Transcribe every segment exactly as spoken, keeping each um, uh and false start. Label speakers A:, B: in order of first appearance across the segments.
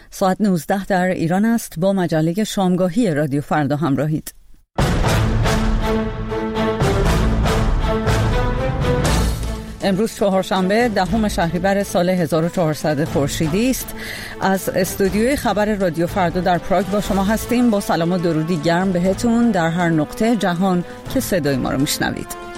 A: ساعت نوزده در ایران است. با مجله شامگاهی رادیو فردا همراهید. امروز چهارشنبه دهم شهریور سال هزار و چهارصد خورشیدی است. از استودیوی خبر رادیو فردا در پراگ با شما هستیم. با سلام و درودی گرم بهتون در هر نقطه جهان که صدای ما رو میشنوید.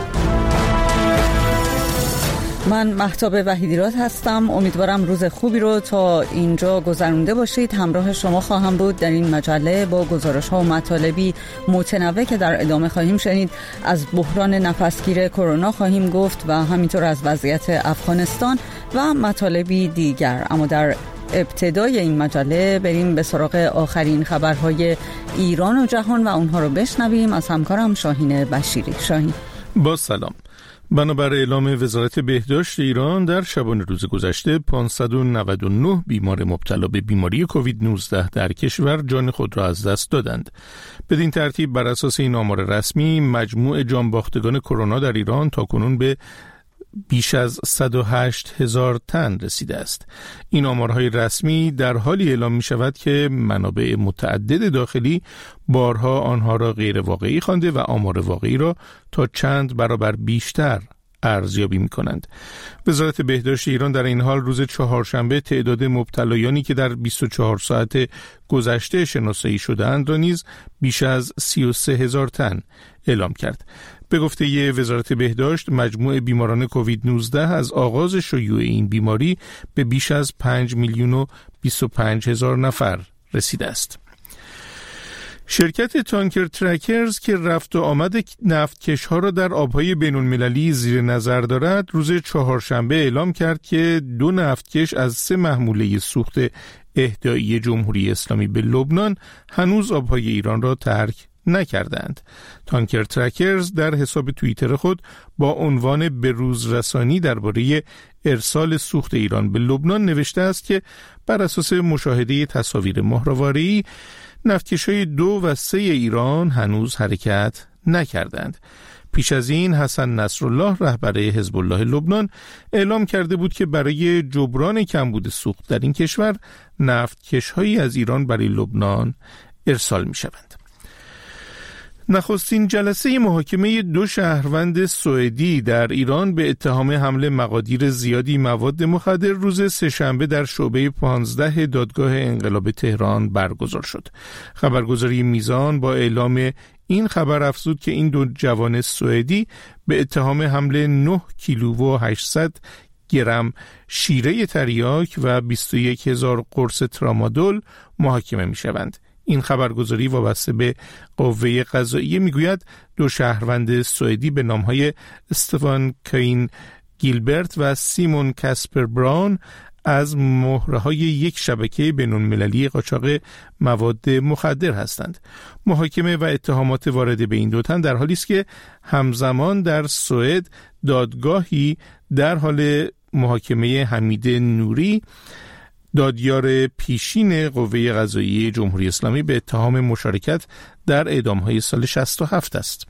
A: من مهتاب وحیدیراد هستم. امیدوارم روز خوبی رو تا اینجا گذرونده باشید. همراه شما خواهم بود در این مجله با گزارش ها و مطالبی متنوع که در ادامه خواهیم شنید. از بحران نفسگیر کرونا خواهیم گفت و همینطور از وضعیت افغانستان و مطالبی دیگر. اما در ابتدای این مجله بریم به سراغ آخرین خبرهای ایران و جهان و اونها رو بشنویم از همکارم شاهین بشیری. شاهین.
B: با سلام. بنابر اعلام وزارت بهداشت ایران در شبانه روز گذشته پانصد و نود و نه بیمار مبتلا به بیماری کووید نوزده در کشور جان خود را از دست دادند. بدین ترتیب بر اساس این آمار رسمی مجموع جانباختگان کرونا در ایران تاکنون به بیش از صد و هشت هزار تن رسیده است. این آمارهای رسمی در حالی اعلام می شود که منابع متعدد داخلی بارها آنها را غیر واقعی خوانده و آمار واقعی را تا چند برابر بیشتر ارزیابی می کنند. وزارت بهداشت ایران در این حال روز چهارشنبه تعداد مبتلایانی که در بیست و چهار ساعت گذشته شناسایی شدند را نیز بیش از سی و سه هزار تن اعلام کرد. به گفته ی وزارت بهداشت مجموع بیماران کووید نوزده از آغاز شیوع این بیماری به بیش از پنج میلیون و بیست و پنج هزار نفر رسیده است. شرکت تانکر ترکرز که رفت و آمد نفتکش‌ها را در آبهای بین‌المللی زیر نظر دارد روز چهارشنبه اعلام کرد که دو نفتکش از سه محموله سوخت اهدایی جمهوری اسلامی به لبنان هنوز آبهای ایران را ترک نکردند. تانکر ترکرز در حساب توییتر خود با عنوان بروز رسانی درباره ارسال سوخت ایران به لبنان نوشته است که بر اساس مشاهده تصاویر ماهواره‌ای نفتکش‌های دو و سه ایران هنوز حرکت نکردند. پیش از این حسن نصرالله رهبر حزب الله لبنان اعلام کرده بود که برای جبران کمبود سوخت در این کشور نفتکش‌هایی از ایران برای لبنان ارسال می‌شوند. نخستین جلسه محاکمه دو شهروند سوئدی در ایران به اتهام حمل مقادیر زیادی مواد مخدر روز سه‌شنبه در شعبه پانزده دادگاه انقلاب تهران برگزار شد. خبرگزاری میزان با اعلام این خبر افزود که این دو جوان سوئدی به اتهام حمل نه کیلو و هشتصد گرم شیره تریاک و بیست و یک هزار قرص ترامادول محاکمه می شوند. این خبرگزاری وابسته به قوه قضاییه میگوید دو شهروند سوئدی به نامهای استفان کاین گیلبرت و سیمون کاسپر براون از مهره‌های یک شبکه بین‌المللی قاچاق مواد مخدر هستند. محاکمه و اتهامات وارد به این دو تن در حالی است که همزمان در سوئد دادگاهی در حال محاکمه حمید نوری دادیار پیشین قوه قضاییه جمهوری اسلامی به اتهام مشارکت در اعدام‌های سال شصت و هفت است.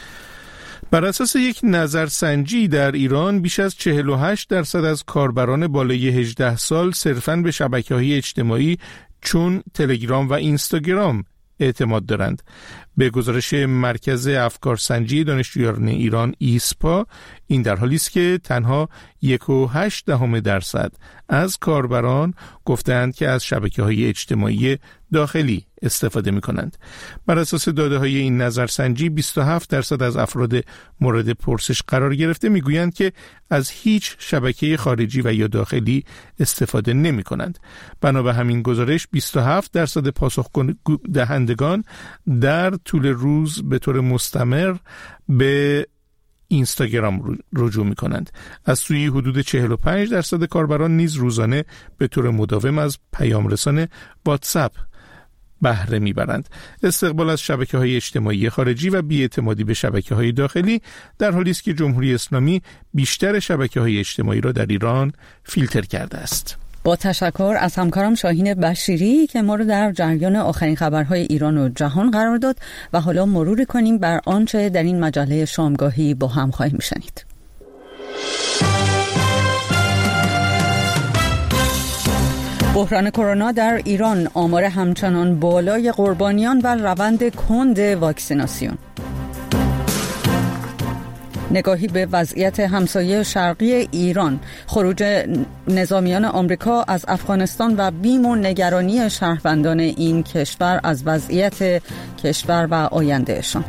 B: بر اساس یک نظرسنجی در ایران بیش از چهل و هشت درصد از کاربران بالای هجده سال صرفاً به شبکه‌های اجتماعی چون تلگرام و اینستاگرام اعتماد دارند. به گزارش مرکز افکارسنجی دانشجویان ایران ایسپا این در حالی است که تنها یک و هشت دهم درصد از کاربران گفتند که از شبکه‌های اجتماعی داخلی استفاده می‌کنند. بر اساس داده‌های این نظرسنجی بیست و هفت درصد از افراد مورد پرسش قرار گرفته می‌گویند که از هیچ شبکه خارجی و یا داخلی استفاده نمی‌کنند. بنا به همین گزارش بیست و هفت درصد پاسخ دهندگان در طول روز به طور مستمر به اینستاگرام رجوع می کنند. از سوی حدود چهل و پنج درصد کاربران نیز روزانه به طور مداوم از پیام رسان واتساپ بهره میبرند. استقبال از شبکه‌های اجتماعی خارجی و بی‌اعتمادی به شبکه‌های داخلی در حالی است که جمهوری اسلامی بیشتر شبکه‌های اجتماعی را در ایران فیلتر کرده است.
A: با تشکر از همکارم شاهین بشیری که ما رو در جریان آخرین خبرهای ایران و جهان قرار داد و حالا مرور کنیم بر آنچه در این مجله شامگاهی با هم خواهیم شنید. بحران کرونا در ایران، آمار همچنان بالای قربانیان و روند کند واکسیناسیون. نگاهی به وضعیت همسایه شرقی ایران، خروج نظامیان آمریکا از افغانستان و بیم و نگرانی شهروندان این کشور از وضعیت کشور و آیندهشان.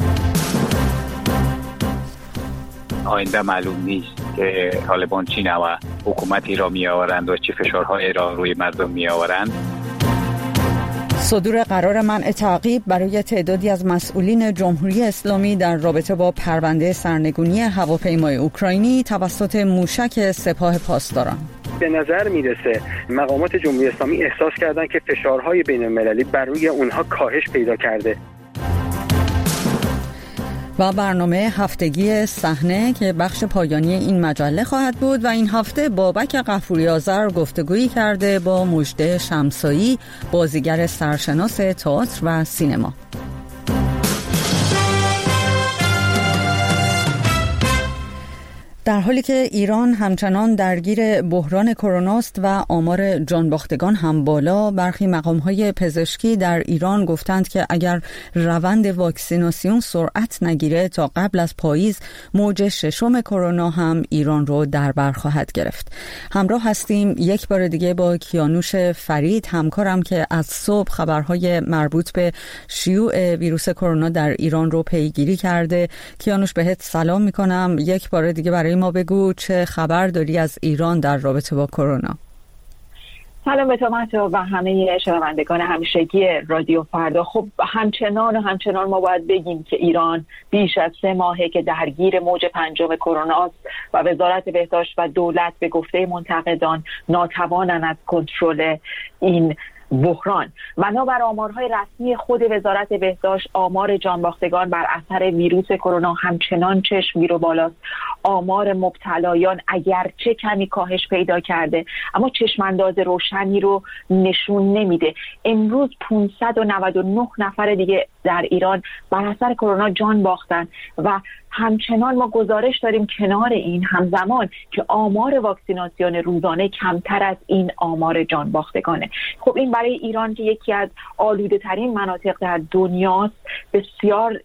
C: آینده معلوم نیست که طالبان چی نوع حکومتی را می آورند و چه فشارهای را روی مردم می آورند.
A: صدور قرار منع تعقیب برای تعدادی از مسئولین جمهوری اسلامی در رابطه با پرونده سرنگونی هواپیمای اوکراینی توسط موشک سپاه پاسداران.
D: به نظر میرسه مقامات جمهوری اسلامی احساس کردن که فشارهای بین المللی بر روی اونها کاهش پیدا کرده.
A: و برنامه هفتگی صحنه که بخش پایانی این مجله خواهد بود و این هفته بابک غفوری آذر گفتگویی کرده با مژده شمسایی، بازیگر سرشناس تئاتر و سینما. در حالی که ایران همچنان درگیر بحران کرونا است و آمار جانباختگان هم بالا، برخی مقام‌های پزشکی در ایران گفتند که اگر روند واکسیناسیون سرعت نگیره تا قبل از پاییز، موج ششم کرونا هم ایران رو در بر خواهد گرفت. همراه هستیم یک بار دیگه با کیانوش فرید، همکارم که از صبح خبرهای مربوط به شیوع ویروس کرونا در ایران رو پیگیری کرده. کیانوش، بهت سلام میکنم. یک بار دیگه برای ما بگو چه خبر داری از ایران در رابطه با کرونا؟
E: سلام به تو و همه شنوندگان همیشگی رادیو فردا. خب همچنان و همچنان ما باید بگیم که ایران بیش از سه ماهه که درگیر موج پنجم کرونا است و وزارت بهداشت و دولت به گفته منتقدان ناتوانند از کنترل این بحران. بنابر آمارهای رسمی خود وزارت بهداشت، آمار جانباختگان بر اثر ویروس کرونا همچنان چشمگیر و بالاست. آمار مبتلایان اگرچه کمی کاهش پیدا کرده اما چشمانداز روشنی رو نشون نمیده. امروز پانصد و نود و نه نفر دیگه در ایران بر اثر کرونا جان باختن و همچنان ما گزارش داریم کنار این همزمان که آمار واکسیناسیون روزانه کمتر از این آمار جان باختگانه. خب این برای ایران که یکی از آلوده ترین مناطق در دنیاست بسیار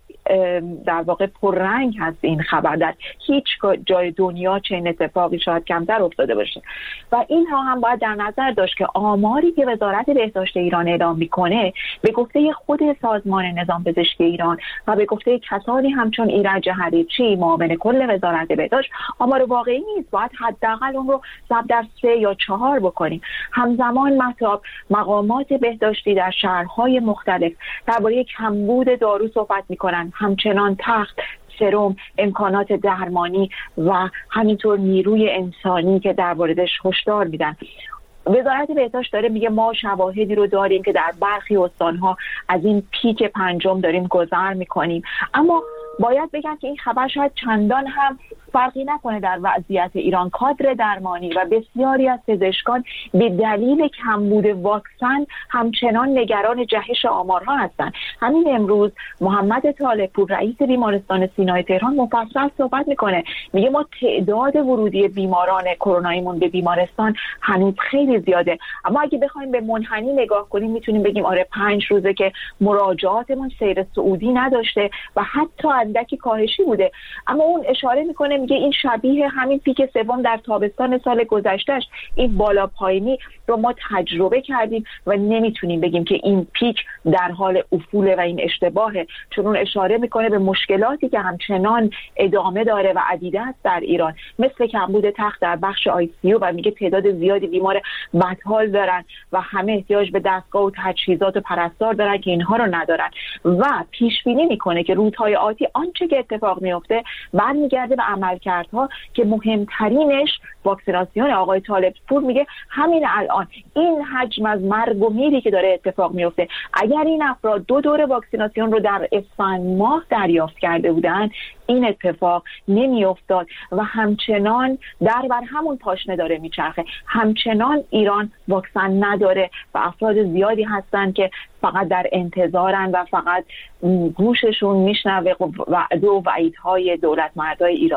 E: در واقع پررنگ هست این خبر. در هیچ جای دنیا چنین اتفاقی شاید کمتر افتاده باشه و اینها هم باید در نظر داشت که آماری که وزارت بهداشت ایران اعلام میکنه به گفته خود سازمان نظام پزشکی ایران و به گفته کسانی همچون ایرج حریچی معاون کل وزارت بهداشت آمار واقعی نیست. باید حداقل اون رو ضرب در سه یا چهار بکنیم. همزمان مطلب مقامات بهداشتی در شهرهای مختلف درباره کمبود دارو صحبت میکنن، همچنان تخت، سرم، امکانات درمانی و همینطور نیروی انسانی که در موردش هشدار میدن. وزارت بهداشت داره میگه ما شواهدی رو داریم که در برخی استانها از این پیک پنجم داریم گذر میکنیم، اما باید بگم که این خبر شاید چندان هم فرقی نکنه در وضعیت ایران. کادر درمانی و بسیاری از پزشکان به دلیل کمبود واکسن همچنان نگران جهش آمارها هستند. همین امروز محمد طالبپور رئیس بیمارستان سینای تهران مفصل صحبت میکنه، میگه ما تعداد ورودی بیماران کروناییمون به بیمارستان هنوز خیلی زیاده، اما اگه بخوایم به منحنی نگاه کنیم میتونیم بگیم آره پنج روزه که مراجعاتمون سیر صعودی نداشته و حتی اندکی کاهشی بوده. اما اون اشاره میکنه میگه این شبیه همین پیک سوم در تابستان سال گذشتهش، این بالا پایینی رو ما تجربه کردیم و نمیتونیم بگیم که این پیک در حال افوله و این اشتباهه، چون اون اشاره میکنه به مشکلاتی که همچنان ادامه داره و عدیده است در ایران، مثل کمبود تخت در بخش آی سی یو و میگه تعداد زیادی بیمار بدحال دارن و همه احتیاج به دستگاه و تجهیزات و پرستار دارن که اینها رو ندارن و پیش بینی میکنه که روزهای آتی آنچه که اتفاق میفته برمیگرده به عملکردها که مهمترینش واکسیناسیون. آقای طالبپور میگه همین الان این حجم از مرگ و میری که داره اتفاق میفته، اگر این افراد دو دوره واکسیناسیون رو در اسفند ماه دریافت کرده بودن این اتفاق نمیافتاد و همچنان در بر همون پاشنه داره میچرخه. همچنان ایران واکسن نداره و افراد زیادی هستن که فقط در انتظارن و فقط گوششون میشنوه وعده و وعیدهای دولت مردای ایرانی.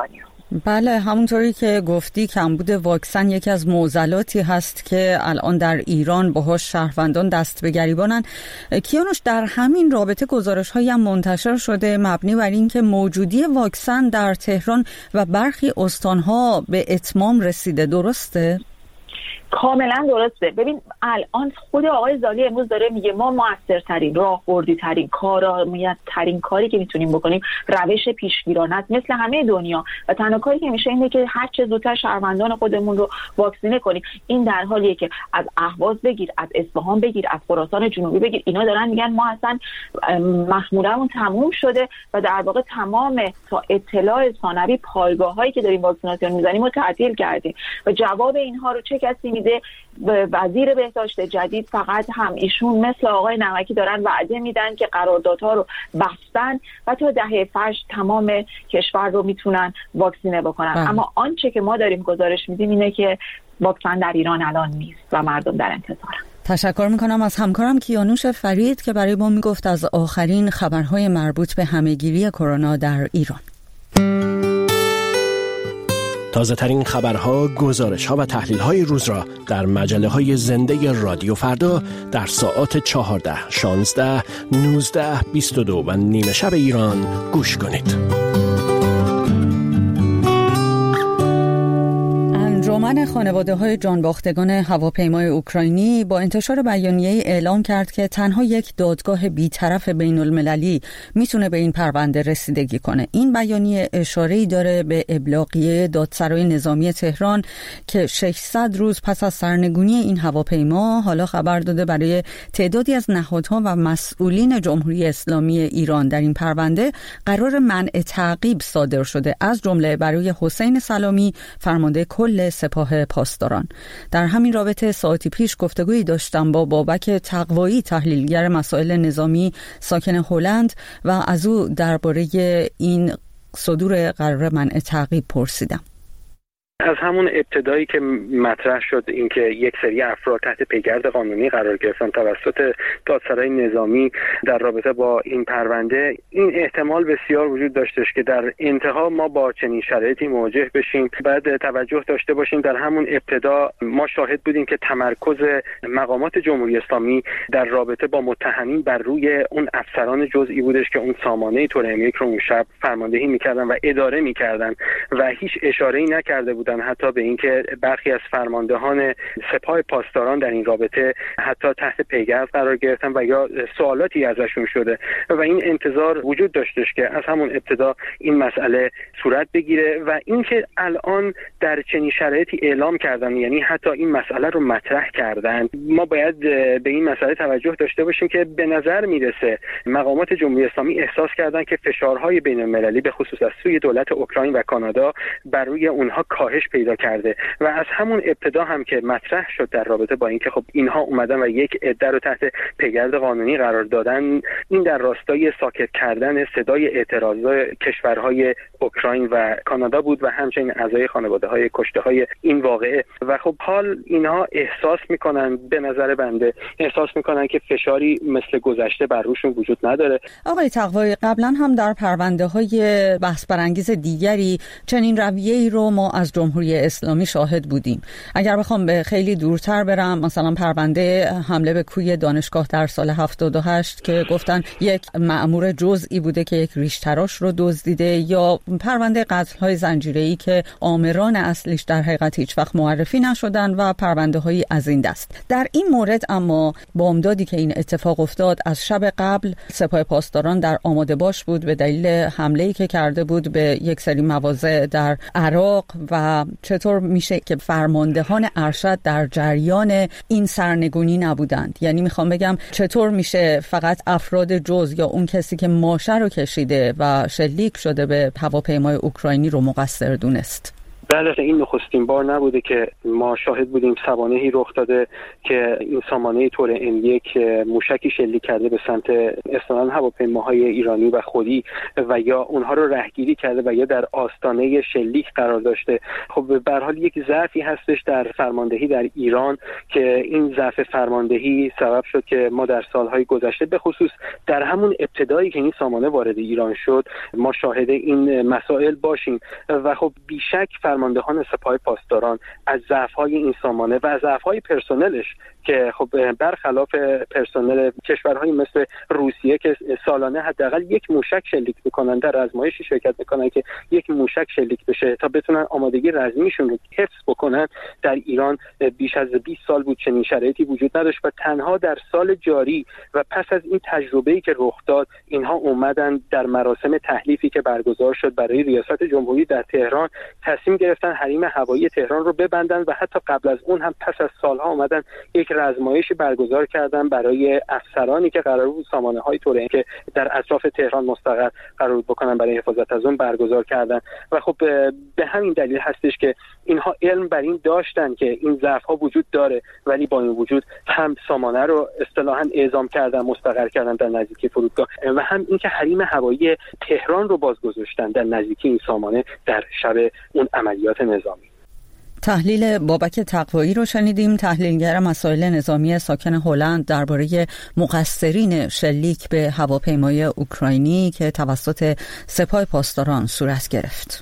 A: بله، همونطوری که گفتی کمبود واکسن یکی از معضلاتی هست که الان در ایران باهاش شهروندان دست به گریبانن. کیانوش، در همین رابطه گزارش‌هایی هم منتشر شده مبنی بر این که موجودی واکسن در تهران و برخی استان‌ها به اتمام رسیده، درسته؟
E: کاملا درسته. ببین الان خود آقای زالی امروز داره میگه ما موثرترین، راهبردی ترین، کارآمد ترین کاری که میتونیم بکنیم روش پیشگیرانه است مثل همه دنیا و تنها کاری که میشه اینه که هر چه زودتر شهروندان خودمون رو واکسینه کنیم. این در حالیه که از اهواز بگیر، از اصفهان بگیر، از خراسان جنوبی بگیر، اینا دارن میگن ما اصلا محمولمون تموم شده و در واقع تمام تا اطلاع ثانوی پایگاه‌هایی که داریم واکسیناسیون میزنیم رو تعطیل کردیم و جواب اینها رو چه کسی میده؟ وزیر بهداشت جدید. فقط هم ایشون مثل آقای نمکی دارن وعده میدن که قراردادها رو بستن و تا دهه فصل تمام کشور رو میتونن واکسینه بکنن. بله. اما آنچه که ما داریم گزارش میدیم اینه که واکسن در ایران الان نیست و مردم در انتظارن.
A: تشکر میکنم از همکارم کیانوش فرید که برای ما میگفت از آخرین خبرهای مربوط به همهگیری کرونا در ایران.
F: تازه ترین خبرها، گزارش‌ها و تحلیل‌های روز را در مجله‌های زنده رادیو فردا در ساعات چهارده، شانزده، نوزده، بیست و دو و نیمه شب ایران گوش کنید.
A: انجمن خانواده‌های جانباختگان هواپیمای اوکراینی با انتشار بیانیه‌ای اعلام کرد که تنها یک دادگاه بی‌طرف بین‌المللی میتونه به این پرونده رسیدگی کنه. این بیانیه اشاره‌ای داره به ابلاغیه دادسرای نظامی تهران که ششصد روز پس از سرنگونی این هواپیما حالا خبر داده برای تعدادی از نهادها و مسئولین جمهوری اسلامی ایران در این پرونده قرار منع تعقیب صادر شده، از جمله برای حسین سلامی فرمانده کل سپاه پاسداران. در همین رابطه ساعتی پیش گفتگویی داشتم با بابک تقوایی، تحلیلگر مسائل نظامی ساکن هلند، و از او درباره این صدور قرار منع تعقیب پرسیدم.
D: از همون ابتدایی که مطرح شد اینکه یک سری افراد تحت پیگرد قانونی قرار گرفتن توسط دادسرای نظامی در رابطه با این پرونده، این احتمال بسیار وجود داشتش که در انتها ما با چنین شرایطی مواجه بشیم. بعد توجه داشته باشیم در همون ابتدا ما شاهد بودیم که تمرکز مقامات جمهوری اسلامی در رابطه با متهمین بر روی اون افسران جزئی بودش که اون سامانه تور ام یک رو اون شب فرماندهی میکردن و اداره میکردن و هیچ اشاره‌ای نکرده بود حتی به اینکه برخی از فرماندهان سپاه پاسداران در این رابطه حتی تحت پیگرد قرار گرفتن و یا سوالاتی ازشون شده و این انتظار وجود داشتش که از همون ابتدا این مسئله صورت بگیره و اینکه الان در چنین شرایطی اعلام کردن، یعنی حتی این مسئله رو مطرح کردن، ما باید به این مسئله توجه داشته باشیم که به نظر میرسه مقامات جمهوری اسلامی احساس کردن که فشارهای بین‌المللی به خصوص از سوی دولت اوکراین و کانادا بر روی اونها کاهش پیدا کرده و از همون ابتدا هم که مطرح شد در رابطه با اینکه خب اینها اومدن و یک عده رو تحت پیگرد قانونی قرار دادن، این در راستای ساکت کردن صدای اعتراضات کشورهای اوکراین و کانادا بود و همچنین اعضای خانواده‌های کشته‌های این واقعه. و خب حال اینها احساس میکنن، به نظر بنده احساس میکنن که فشاری مثل گذشته بر روشون وجود نداره.
A: آقای تقوایی، قبلا هم در پرونده‌های بحث برانگیز دیگری چنین رویه‌ای رو ما از جمهوری اسلامی شاهد بودیم. اگر بخوام به خیلی دورتر برم، مثلا پرونده حمله به کوی دانشگاه در سال هفتاد و هشت که گفتن یک مأمور جزئی بوده که یک ریش‌تراش رو دزدیده، یا پرونده قتل‌های زنجیره‌ای که آمران اصلیش در حقیقت هیچ وقت معرفی نشدن و پرونده‌های از این دست. در این مورد اما بامدادی که این اتفاق افتاد، از شب قبل سپاه پاسداران در آماده باش بود به دلیل حمله‌ای که کرده بود به یک سری مواضع در عراق و چطور میشه که فرماندهان ارشد در جریان این سرنگونی نبودند؟ یعنی میخوام بگم چطور میشه فقط افراد جز یا اون کسی که ماشه رو کشیده و شلیک شده به هواپیمای اوکراینی رو مقصر دونست؟
D: بله، این نخستین بار نبوده که ما شاهد بودیم سوانحی رخ داده که این سامانه طور ام یک موشکی شلیک کرده به سمت اصطلاحاً هواپیماهای ایرانی و خودی و یا اونها رو رهگیری کرده و یا در آستانه شلیک قرار داشته. خب به هر حال یک ضعفی هستش در فرماندهی در ایران که این ضعف فرماندهی سبب شد که ما در سالهای گذشته به خصوص در همون ابتدایی که این سامانه وارد ایران شد ما شاهد این مسائل باشیم و خب بیشک فرماندهان سپاه پاسداران از ضعف‌های این سامانه و از ضعف‌های پرسنلش که خب برخلاف پرسنل کشورهایی مثل روسیه که سالانه حداقل یک موشک شلیک میکنن، در آزمایشی شرکت میکنن که یک موشک شلیک بشه تا بتونن آمادگی رزمیشون رو حفظ بکنن، در ایران بیش از بیست سال بود چنین شرایطی وجود نداشت و تنها در سال جاری و پس از این تجربه‌ای که رخ داد اینها اومدن در مراسم تحلیفی که برگزار شد برای ریاست جمهوری در تهران تصمیم گرفتن حریم هوایی تهران رو ببندن و حتی قبل از اون هم پس از سالها اومدن یک رزمایشی برگزار کردن برای افسرانی که قرار بود سامانه‌های طوری که در اطراف تهران مستقر قرار بود بکنن برای حفاظت از اون برگزار کردن و خب به همین دلیل هستش که اینها علم بر این داشتن که این ضعف‌ها وجود داره، ولی با این وجود هم سامانه رو اصطلاحاً اعزام کردن، مستقر کردن در نزدیکی فرودگاه و هم اینکه حریم هوایی تهران رو بازگذاشتن در نزدیکی این سامانه در شب اون عملیات نظامی.
A: تحلیل بابک تقوایی رو شنیدیم، تحلیلگر مسائل نظامی ساکن هلند درباره مقصرین شلیک به هواپیمای اوکراینی که توسط سپاه پاسداران صورت گرفت.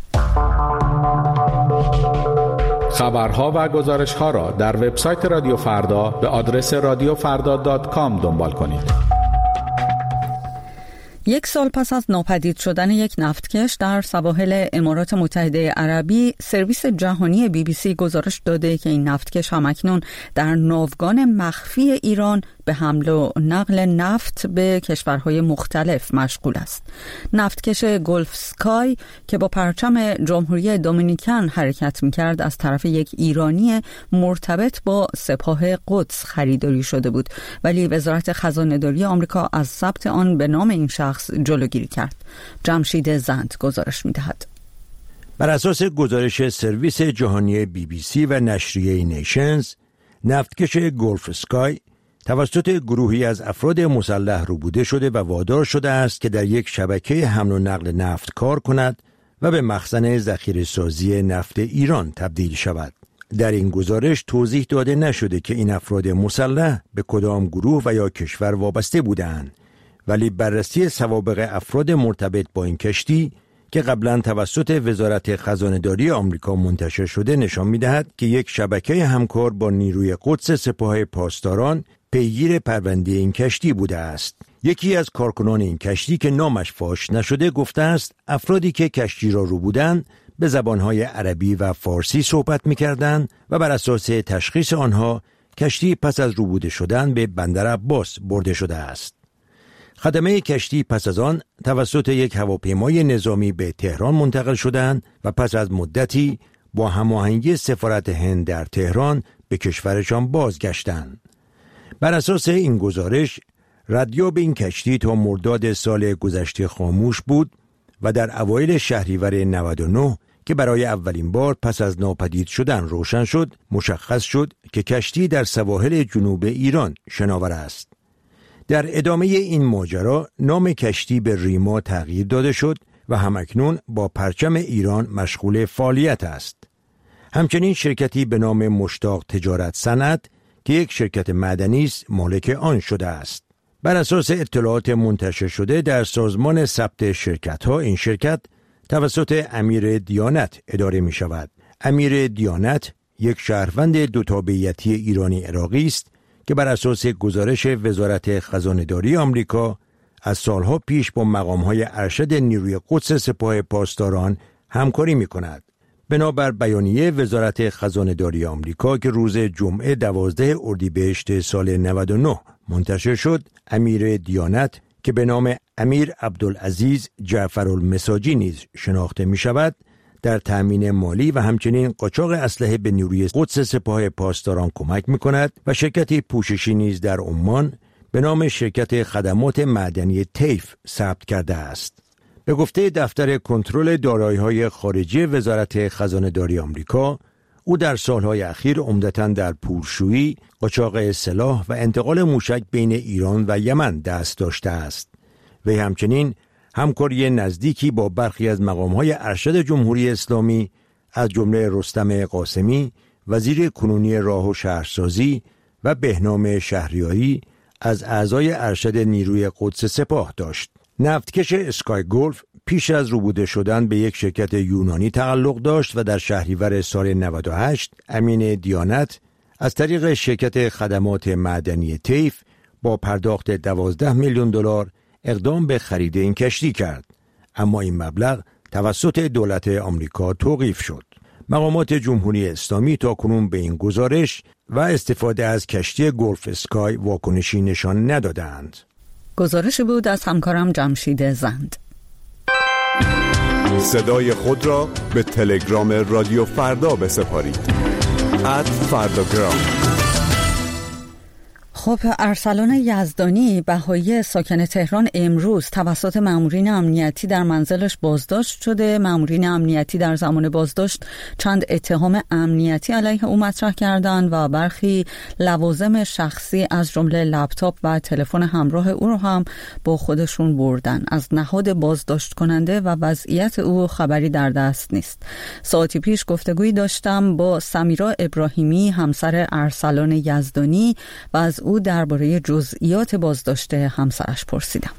G: خبرها و گزارش‌ها را در وبسایت رادیو فردا به آدرس رادیو فردا دات کام دنبال کنید.
A: یک سال پس از ناپدید شدن یک نفتکش در سواحل امارات متحده عربی، سرویس جهانی بی بی سی گزارش داده که این نفتکش همکنون در ناوگان مخفی ایران به حمل و نقل نفت به کشورهای مختلف مشغول است. نفتکش گلف سکای که با پرچم جمهوری دومینیکن حرکت می‌کرد از طرف یک ایرانی مرتبط با سپاه قدس خریداری شده بود، ولی وزارت خزانه‌داری آمریکا از ثبت آن به نام این شخص جلوگیری کرد. جمشید زند گزارش می‌دهد.
H: بر اساس گزارش سرویس جهانی بی بی سی و نشریه نیشنز، نفتکش گلف سکای توسط گروهی از افراد مسلح ربوده شده و وادار شده است که در یک شبکه حمل و نقل نفت کار کند و به مخزن ذخیره‌سازی نفت ایران تبدیل شود. در این گزارش توضیح داده نشده که این افراد مسلح به کدام گروه و یا کشور وابسته بودند، ولی بررسی سوابق افراد مرتبط با این کشتی که قبلا توسط وزارت خزانه‌داری آمریکا منتشر شده نشان می‌دهد که یک شبکه همکار با نیروی قدس سپاه پاسداران پیگیر پرونده این کشتی بوده است. یکی از کارکنان این کشتی که نامش فاش نشده گفته است افرادی که کشتی را رو بودند به زبانهای عربی و فارسی صحبت می‌کردند و بر اساس تشخیص آنها کشتی پس از روبوده شدن به بندر عباس برده شده است. خدمه کشتی پس از آن توسط یک هواپیمای نظامی به تهران منتقل شدند و پس از مدتی با هماهنگی سفارت هند در تهران به کشورشان بازگشتند. بر اساس این گزارش، ردیاب این کشتی تا مرداد سال گذشته خاموش بود و در اوایل شهریور نود و نه که برای اولین بار پس از ناپدید شدن روشن شد، مشخص شد که کشتی در سواحل جنوب ایران شناور است. در ادامه این ماجرا نام کشتی به ریما تغییر داده شد و همکنون با پرچم ایران مشغول فعالیت است. همچنین شرکتی به نام مشتاق تجارت صنعت که یک شرکت معدنی است مالک آن شده است. بر اساس اطلاعات منتشر شده در سازمان ثبت شرکت‌ها، این شرکت توسط امیر دیانت اداره می شود. امیر دیانت یک شهروند دو تابعیتی ایرانی عراقی است که بر اساس گزارش وزارت خزانه‌داری آمریکا از سالها پیش با مقام‌های ارشد نیروی قدس سپاه پاسداران همکاری می‌کند. بنابر بیانیه وزارت خزانه‌داری آمریکا که روز جمعه دوازده اردیبهشت سال نود و نه منتشر شد، امیر دیانت که به نام امیر عبدالعزیز جعفرالمساجی نیز شناخته می‌شود، در تأمین مالی و همچنین قاچاق اسلحه به نیروی قدس سپاه پاسداران کمک می‌کند و شرکتی پوششی نیز در عمان به نام شرکت خدمات معدنی طیف ثبت کرده است. به گفته دفتر کنترل دارایی‌های خارجی وزارت خزانه‌داری آمریکا، او در سالهای اخیر عمدتاً در پولشویی، قاچاق سلاح و انتقال موشک بین ایران و یمن دست داشته است. وی همچنین همکاری نزدیکی با برخی از مقام‌های ارشد جمهوری اسلامی از جمله رستم قاسمی، وزیر کنونی راه و شهرسازی، و بهنام شهریاری از اعضای ارشد نیروی قدس سپاه داشت. نفتکش اسکای گلف پیش از روبوده شدن به یک شرکت یونانی تعلق داشت و در شهریور سال نود و هشت امین دیانت از طریق شرکت خدمات معدنی طیف با پرداخت دوازده میلیون دلار اقدام به خرید این کشتی کرد، اما این مبلغ توسط دولت آمریکا توقیف شد. مقامات جمهوری اسلامی تاکنون به این گزارش و استفاده از کشتی گلف اسکای واکنشی نشان ندادند.
A: گزارش بود از همکارم جمشید زند.
I: صدای خود را به تلگرام رادیو فردا بسپارید. ات فرداگرام.
A: خب، ارسلان یزدانی بهایی ساکن تهران امروز توسط مامورین امنیتی در منزلش بازداشت شده. مامورین امنیتی در زمان بازداشت چند اتهام امنیتی علیه او مطرح کردند و برخی لوازم شخصی از جمله لپتاپ و تلفن همراه او رو هم با خودشون بردن. از نهاد بازداشت کننده و وضعیت او خبری در دست نیست. ساعتی پیش گفتگویی داشتم با سمیرا ابراهیمی، همسر ارسلان یزدانی، و از او درباره جزئیات بازداشت همسرش پرسیدم.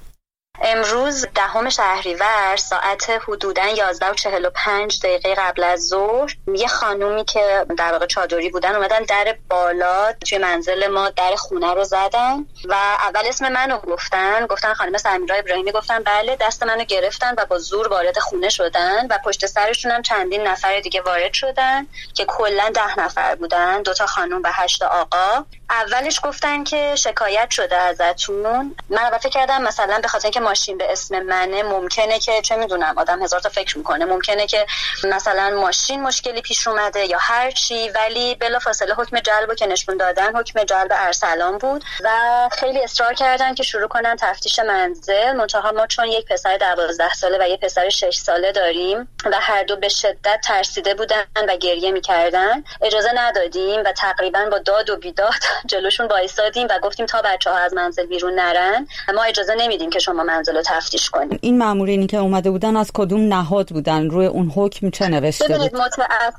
J: امروز دهم شهریور ساعت حدوداً یازده و چهل و پنج دقیقه قبل از ظهر یه خانومی که در واقع چادری بودن اومدن در بالا توی منزل ما در خونه رو زدن و اول اسم منو گفتن گفتن خانم سمیرا ابراهیمی. گفتن بله. دست منو گرفتن و با زور وارد خونه شدن و پشت سرشون هم چندین نفر دیگه وارد شدن که کلاً ده نفر بودن، دو تا خانم و هشت آقا. اولش گفتن که شکایت شده ازتون. من اول فکر کردم مثلا به خاطر اینکه ماشین به اسم منه ممکنه که چه میدونم آدم هزار تا فکر میکنه، ممکنه که مثلا ماشین مشکلی پیش اومده یا هر چی، ولی بلافاصله حکم جلبو که نشون دادن حکم جلب ارسلان بود و خیلی اصرار کردن که شروع کنن تفتیش منزل. منتها ما چون یک پسر دوازده ساله و یک پسر شش ساله داریم و هر دو به شدت ترسیده بودن و گریه میکردن، اجازه ندادیم و تقریبا با داد و بیداد جلوشون وایسادیم و گفتیم تا بچه‌ها از منزل بیرون نرن ما اجازه نمیدیم که شما منزل رو تفتیش کنیم.
A: این مامورینی که اومده بودن از کدوم نهاد بودن؟ روی اون حکم چه نوشته بود؟
J: ببینید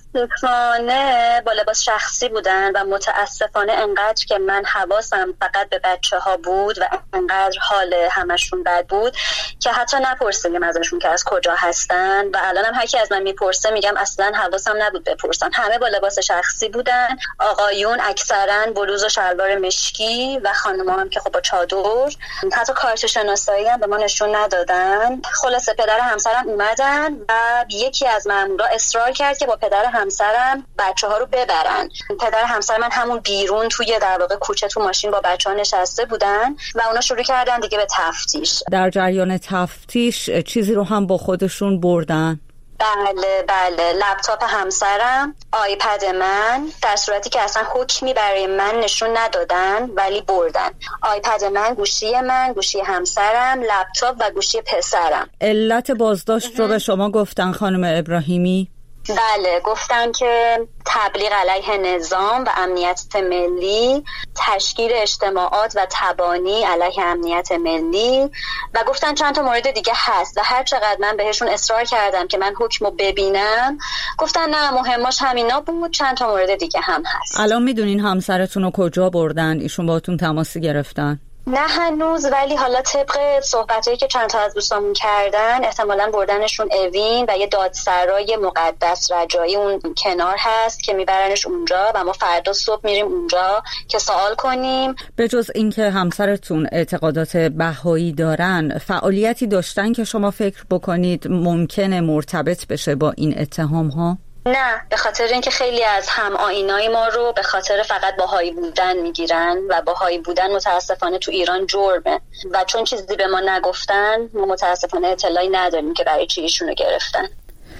J: متاسفانه با لباس شخصی بودن و متاسفانه انقدر که من حواسم فقط به بچه‌ها بود و انقدر حال همشون بد بود که حتی نپرسیدیم ازشون که از کجا هستن و الانم هر کی از من میپرسه میگم اصلا حواسم نبود بپرسم. همه با لباس شخصی بودن، آقایون اکثرا بلوز و شلوار مشکی و خانم‌ها هم که خب با چادر. حتی کارت شناسایی هم به ما نشون ندادن. خلاصه پدر همسرم اومدن و یکی از مامورا اصرار کرد که با پدر همسرم بچه‌ها رو ببرن. پدر همسر من همون بیرون توی در واقع کوچه تو ماشین با بچه‌ها نشسته بودن و اونا شروع کردن دیگه به تفتیش.
A: در جریان تفتیش چیزی رو هم با خودشون بردن؟
J: بله بله، لپتاپ همسرم، آیپد من، در صورتی که اصلا حکمی برای من نشون ندادن ولی بردن. آیپد من، گوشی من، گوشی همسرم، لپتاپ و گوشی پسرم.
A: علت بازداشت رو به شما گفتن خانم ابراهیمی؟
J: بله، گفتن که تبلیغ علیه نظام و امنیت ملی، تشکیل اجتماعات و تبانی علیه امنیت ملی و گفتن چند تا مورد دیگه هست و هر چقدر من بهشون اصرار کردم که من حکمو ببینم گفتن نه مهماش همینا بود، چند تا مورد دیگه هم هست.
A: الان میدونین همسرتون رو کجا بردن؟ ایشون باهاتون تماسی گرفتن؟
J: نه هنوز، ولی حالا طبق صحبتایی که چند تا از دوستامون کردن احتمالاً بردنشون اوین و یه دادسرای مقدس رجایی اون کنار هست که میبرنش اونجا و ما فردا صبح میریم اونجا که سوال کنیم.
A: به جز اینکه همسرتون اعتقادات بهایی دارن، فعالیتی داشتن که شما فکر بکنید ممکنه مرتبط بشه با این اتهام ها؟
J: نه، به خاطر اینکه خیلی از هم آیینای ما رو به خاطر فقط باهایی بودن میگیرن و باهایی بودن متاسفانه تو ایران جرمه و چون چیزی به ما نگفتن ما متاسفانه اطلاعی نداریم که برای چی ایشونو گرفتن.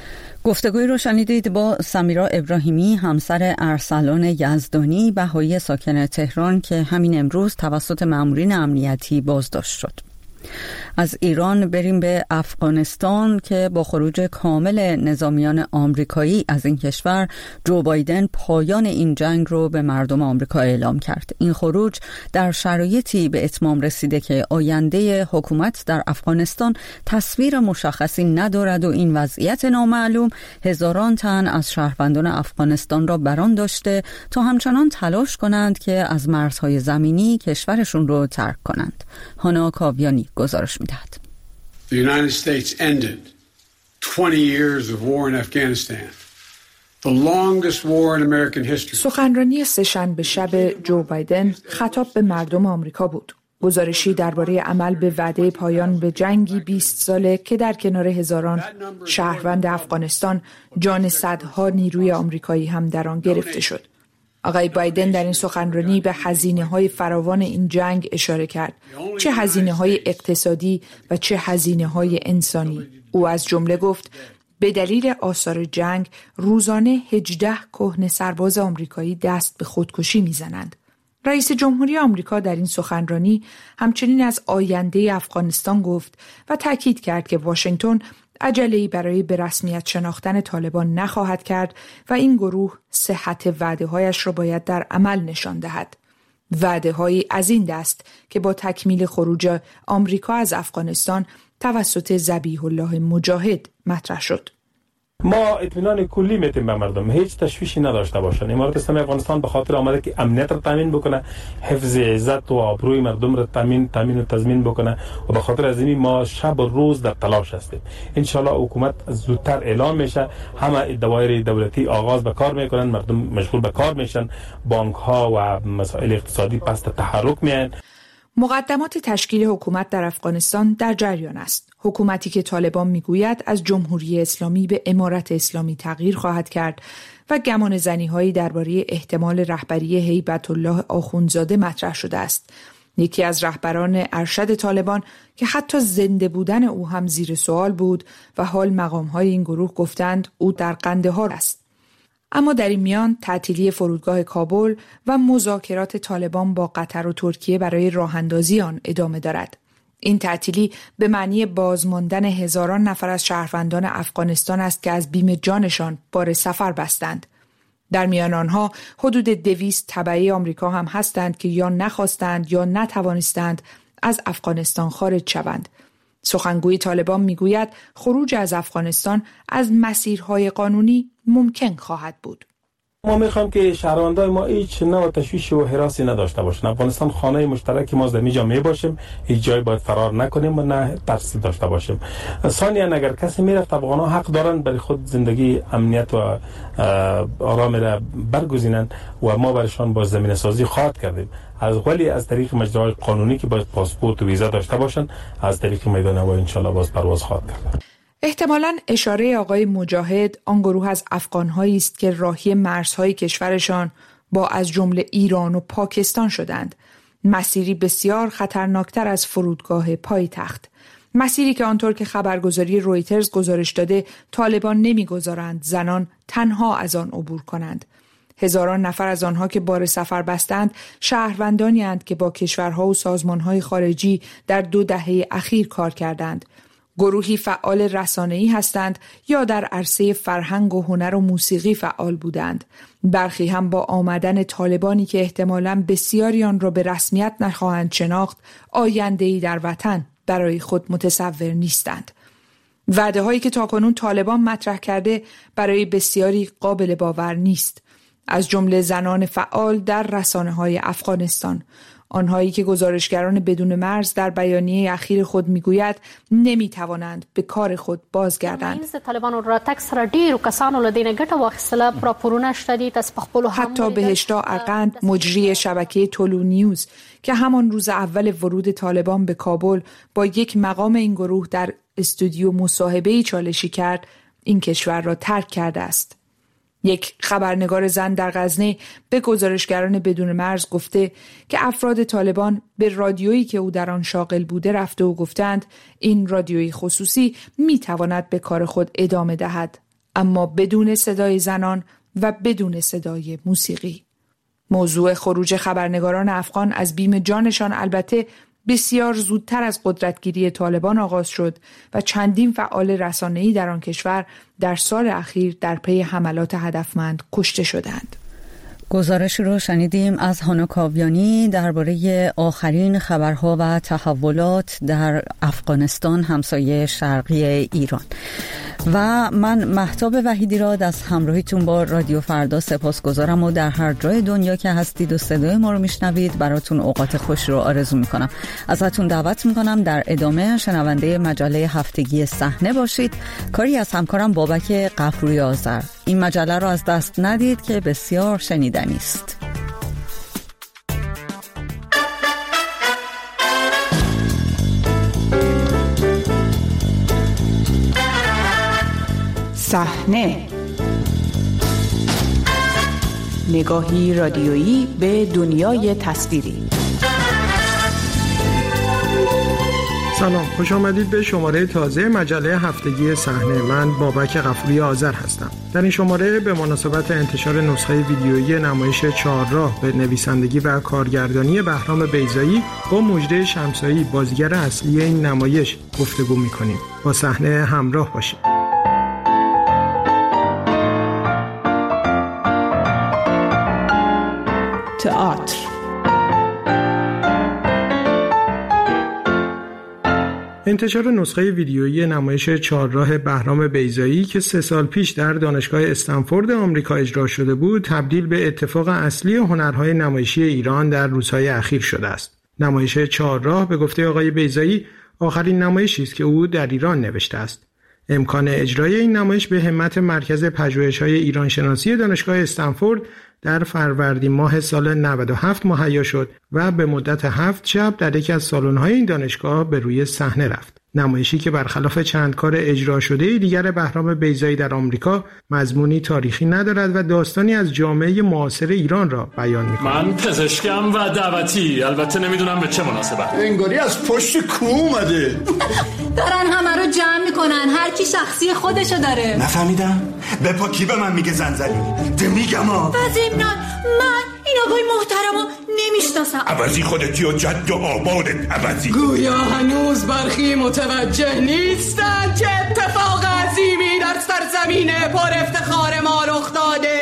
A: گفتگوی رو شنیدید با سمیرا ابراهیمی، همسر ارسلان یزدانی بهایی ساکن تهران که همین امروز توسط مامورین امنیتی بازداشت شد. از ایران بریم به افغانستان که با خروج کامل نظامیان آمریکایی از این کشور، جو بایدن پایان این جنگ رو به مردم آمریکا اعلام کرد. این خروج در شرایطی به اتمام رسیده که آینده حکومت در افغانستان تصویر مشخصی ندارد و این وضعیت نامعلوم هزاران تن از شهروندان افغانستان را بران داشته تا همچنان تلاش کنند که از مرزهای زمینی کشورشون رو ترک کنند. هانا کاویانی گزارش می‌دهد.
K: The United States ended twenty years of war in Afghanistan. The longest war in American history.
L: سخنرانی سه‌شنبه شب جو بایدن خطاب به مردم آمریکا بود. گزارشی درباره عمل به وعده پایان به جنگی بیست ساله که در کنار هزاران شهروند افغانستان جان صدها نیروی آمریکایی هم در آن گرفته شد. آقای بایدن در این سخنرانی به هزینه‌های فراوان این جنگ اشاره کرد، چه هزینه‌های اقتصادی و چه هزینه‌های انسانی. او از جمله گفت به دلیل آثار جنگ روزانه هجده کهنه سرباز آمریکایی دست به خودکشی می‌زنند. رئیس جمهوری آمریکا در این سخنرانی همچنین از آینده افغانستان گفت و تاکید کرد که واشنگتن عجله‌ای برای به رسمیت شناختن طالبان نخواهد کرد و این گروه صحت وعده‌هایش را باید در عمل نشان دهد. وعده‌هایی از این دست که با تکمیل خروج آمریکا از افغانستان توسط ذبیح الله مجاهد مطرح شد.
M: ما اطمینان کلی میتیم به مردم، هیچ تشویشی نداشته باشن. امارات اسلامی افغانستان به خاطر آمده که امنیت را تامین بکنه، حفظ عزت و آبروی مردم را تامین تامین و تضمین بکنه و به خاطر از این ما شب و روز در تلاش هستیم. ان شاء الله حکومت زودتر اعلام میشه، همه دوایر دولتی آغاز به کار میکنن، مردم مشغول به کار میشن، بانک ها و مسائل اقتصادی پس تحرک میان.
L: مقدمات تشکیل حکومت در افغانستان در جریان است. حکومتی که طالبان میگوید از جمهوری اسلامی به امارت اسلامی تغییر خواهد کرد و گمان زنی‌هایی درباره احتمال رهبری هیبت الله آخوندزاده مطرح شده است. یکی از رهبران ارشد طالبان که حتی زنده بودن او هم زیر سوال بود و حال مقام‌های این گروه گفتند او در قندهار است. اما در این میان تعطیلی فرودگاه کابل و مذاکرات طالبان با قطر و ترکیه برای راه‌اندازی آن ادامه دارد. این تعطیلی به معنی بازماندن هزاران نفر از شهروندان افغانستان است که از بیم جانشان بار سفر بستند. در میان آنها حدود دویست تبعی آمریکا هم هستند که یا نخواستند یا نتوانستند از افغانستان خارج شوند. سخنگوی طالبان میگوید خروج از افغانستان از مسیرهای قانونی ممکن خواهد بود.
M: ما میخوایم که شهروندان ما هیچ نوع تشویش و هراسی نداشته باشن. افغانستان خانه مشترک ما در اینجا میباشیم، هیچ جای باید فرار نکنیم و نه ترس داشته باشیم. ثانیاً اگر کسی میرفت، افغان‌ها حق دارن برای خود زندگی امنیت و آرام را برگزینن و ما برایشان با زمینه سازی خواهد کردیم. از ولی از طریق مجراهای قانونی که باید پاسپورت و ویزا داشته باشن، از طریق میدان هوا ان شاء الله باز پرواز خواهد کرد.
L: احتمالاً اشاره آقای مجاهد آن گروه از افغان‌هایی است که راهی مرزهای کشورشان با از جمله ایران و پاکستان شدند. مسیری بسیار خطرناکتر از فرودگاه پایتخت. مسیری که آنطور که خبرگزاری رویترز گزارش داده طالبان نمی‌گذارند زنان تنها از آن عبور کنند. هزاران نفر از آنها که بار سفر بستند شهروندانی اند که با کشورها و سازمانهای خارجی در دو دهه اخیر کار کردند. گروهی فعال رسانه‌ای هستند یا در عرصه فرهنگ و هنر و موسیقی فعال بودند. برخی هم با آمدن طالبانی که احتمالاً بسیاری آن را به رسمیت نخواهند شناخت، آینده‌ای در وطن برای خود متصور نیستند. وعده‌هایی که تاکنون طالبان مطرح کرده برای بسیاری قابل باور نیست. از جمله زنان فعال در رسانه‌های افغانستان، آنهایی که گزارشگران بدون مرز در بیانیه اخیر خود میگوید نمیتوانند به کار خود بازگردند. حتی بهشتا اقند، مجری شبکه طلوع نیوز که همان روز اول ورود طالبان به کابل با یک مقام این گروه در استودیو مصاحبه‌ای چالشی کرد، این کشور را ترک کرده است. یک خبرنگار زن در غزنه به گزارشگران بدون مرز گفته که افراد طالبان به رادیویی که او در آن شاغل بوده رفته و گفتند این رادیوی خصوصی میتواند به کار خود ادامه دهد، اما بدون صدای زنان و بدون صدای موسیقی. موضوع خروج خبرنگاران افغان از بیم جانشان البته بسیار زودتر از قدرتگیری طالبان آغاز شد و چندین فعال رسانه‌ای در آن کشور در سال اخیر در پی حملات هدفمند کشته شدند.
A: گزارشی رو شنیدیم از هانا کاویانی درباره آخرین خبرها و تحولات در افغانستان، همسایه شرقی ایران. و من مهتاب وحیدی را از همراهیتون با رادیو فردا سپاسگزارم و در هر جای دنیا که هستید و صدای ما رو میشنوید براتون اوقات خوش رو آرزو میکنم. ازتون دعوت میکنم در ادامه شنونده مجله هفتگی صحنه باشید، کاری از همکارم بابک غفوری آذر. این مجله رو از دست ندید که بسیار شنیدنی است.
N: صحنه، نگاهی رادیویی به دنیای تصویری.
O: سلام، خوش آمدید به شماره تازه مجله هفتگی صحنه. من بابک غفوری آذر هستم. در این شماره به مناسبت انتشار نسخه ویدیویی نمایش چهارراه به نویسندگی و کارگردانی بهرام بیضایی با مژده شمسایی، بازیگر اصلی این نمایش، گفتگو می‌کنیم. با صحنه همراه باشید.
N: تئاتر.
O: انتشار نسخه ویدیویی نمایش چهارراه بهرام بیضایی که سه سال پیش در دانشگاه استنفورد آمریکا اجرا شده بود، تبدیل به اتفاق اصلی هنرهای نمایشی ایران در روزهای اخیر شده است. نمایش چهارراه به گفته آقای بیضایی آخرین نمایشی است که او در ایران نوشته است. امکان اجرای این نمایش به همت مرکز پژوهش‌های ایرانشناسی دانشگاه استنفورد در فروردین ماه سال نود و هفت مهیا شد و به مدت هفت شب در یکی از سالن‌های این دانشگاه به روی صحنه رفت. نمایشی که برخلاف چند کار اجرا شده دیگر بهرام بیضایی در آمریکا مضمونی تاریخی ندارد و داستانی از جامعه معاصر ایران را بیان می‌کند.
P: من پزشکم و دعوتی، البته نمیدونم به چه مناسبت.
Q: انگاری از پشت کوه اومده.
R: دارن همه رو جمع میکنن، هر کی شخصی خودشو داره.
Q: نفهمیدم. به پا کی به من میگه زنزلی؟ ده میگم ها.
R: وزیمنان من این آقای محترمو نمیشناسم.
Q: عوضی خودتی و جد و آبادت عوضی.
S: گویا هنوز برخی متوجه نیستن که اتفاق عظیمی در سرزمین پر افتخار ما رخ داده.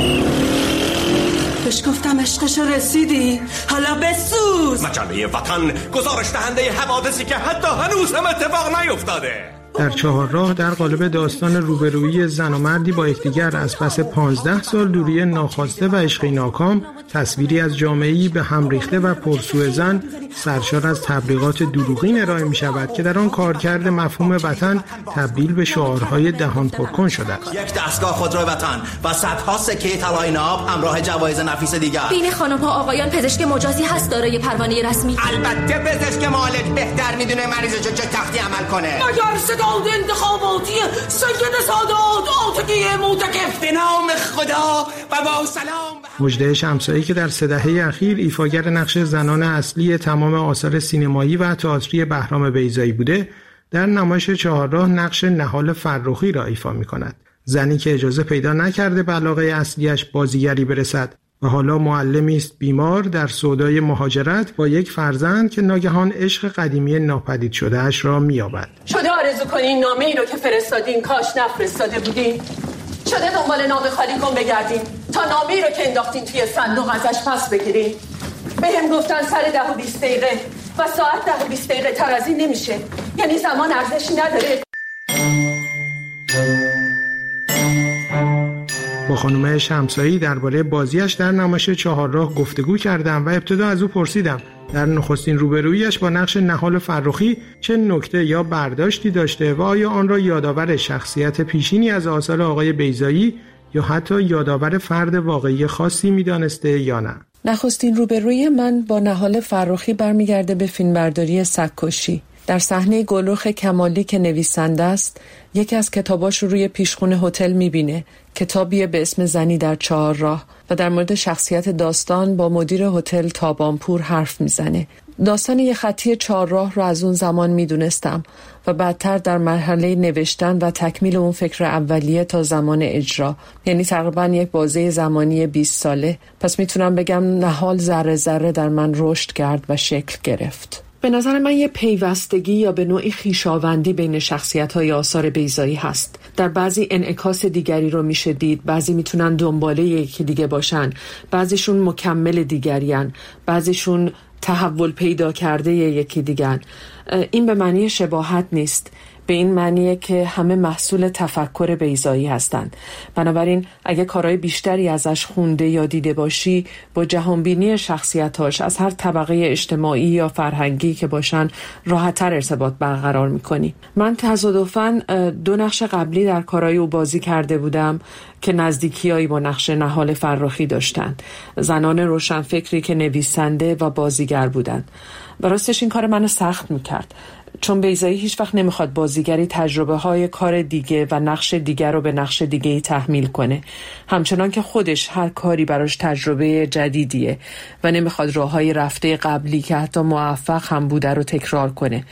R: بهش گفتم عشقش رسیدی، حالا بسوز.
Q: مجله وطن گزارش دهنده حوادثی که حتی هنوز هم اتفاق نیفتاده.
O: در چهارراه در قالب داستان روبرویی زن و مردی با یکدیگر از پس پانزده سال دوری ناخواسته و عشقی ناکام، تصویری از جامعه‌ای به هم ریخته و پرسوء زن سرشار از تبلیغات دروغین ارائه می شود که در آن کارکرد مفهوم وطن تبدیل به شعارهای دهان پرکن شده است.
T: یک دستگاه خودرو وطن و صدها سکه طلای ناب همراه جوایز نفیس دیگر.
R: بین خانم‌ها آقایان پزشک مجازی هست دارای پروانه رسمی؟
T: البته پزشک معالج بهتر میدونه مریض چه چه تختی عمل کنه.
S: مگر صداد انتخاباتی سید سادات آتگی موتکف
T: به نام خدا و با سلام.
O: مژده شمسایی که در سه دهه اخیر ایفاگر نقش زنان اصلی تمام آثار سینمایی و تئاتری بهرام بیضایی بوده، در نمایش چهارراه نقش نهال فرخی را ایفا می‌کند. زنی که اجازه پیدا نکرده به علاقه اصلیش بازیگری برسد و حالا معلمی است بیمار در سودای مهاجرت با یک فرزند که ناگهان عشق قدیمی ناپدید شده اش را می‌یابد.
S: شده آرزو کنین نامه ای رو که فرستادین کاش نفرستاده بودین؟ شده دنبال نام خالی کن بگردین تا نامه ای رو که انداختین توی صندوق ازش پس بگیرین؟ به هم گفتن سر ده و بیست دقیقه و ساعت ده و بیست دقیقه تر از این نمیشه، یعنی زمان ارزشی نداره.
O: با خانم شمسایی درباره بازیش در نمایش چهارراه گفتگو کردم و ابتدا از او پرسیدم در نخستین روبرویش با نقش نهال فرخی چه نکته یا برداشتی داشته و آیا آن را یادآور شخصیت پیشینی از آثار آقای بیضایی یا حتی یادآور فرد واقعی خاصی می‌دانسته یا نه.
U: نخستین روبروی من با نهال فرخی برمیگرده به فیلمبرداری سگ‌کشی. در صحنه گلرخ کمالی که نویسنده است، یکی از کتاباش رو روی پیشخوان هتل می‌بینه، کتابی به اسم زنی در چهارراه، و در مورد شخصیت داستان با مدیر هتل تابانپور حرف میزنه. داستان یه خطی چهارراه رو از اون زمان میدونستم و بعدتر در مرحله نوشتن و تکمیل اون فکر اولیه تا زمان اجرا، یعنی تقریبا یک بازه زمانی بیست ساله. پس میتونم بگم نهال ذره ذره در من رشد کرد و شکل گرفت. به نظر من یه پیوستگی یا به نوعی خویشاوندی بین شخصیت‌های آثار بیضایی هست. در بعضی انعکاس دیگری رو میشه دید، بعضی میتونن دنباله یکی دیگه باشن، بعضیشون مکمل دیگریان، بعضیشون تحول پیدا کرده یکی دیگن. این به معنی شباهت نیست، به این معنیه که همه محصول تفکر بیضایی هستند. بنابراین اگه کارهای بیشتری ازش خونده یا دیده باشی، با جهانبینی شخصیتاش از هر طبقه اجتماعی یا فرهنگی که باشن راحت‌تر ارتباط برقرار میکنی. من تصادفاً دو نقش قبلی در کارهای او بازی کرده بودم که نزدیکیایی با نقش نهال فرخی داشتند. زنان روشنفکری که نویسنده و بازیگر بودند. و راستش این کار منو سخت میکرد، چون بیضایی هیچ وقت نمیخواد بازیگری تجربه های کار دیگه و نقش دیگر رو به نقش دیگه تحمیل کنه، همچنان که خودش هر کاری براش تجربه جدیدیه و نمیخواد راههای رفته قبلی که حتی موفق هم بوده رو تکرار کنه.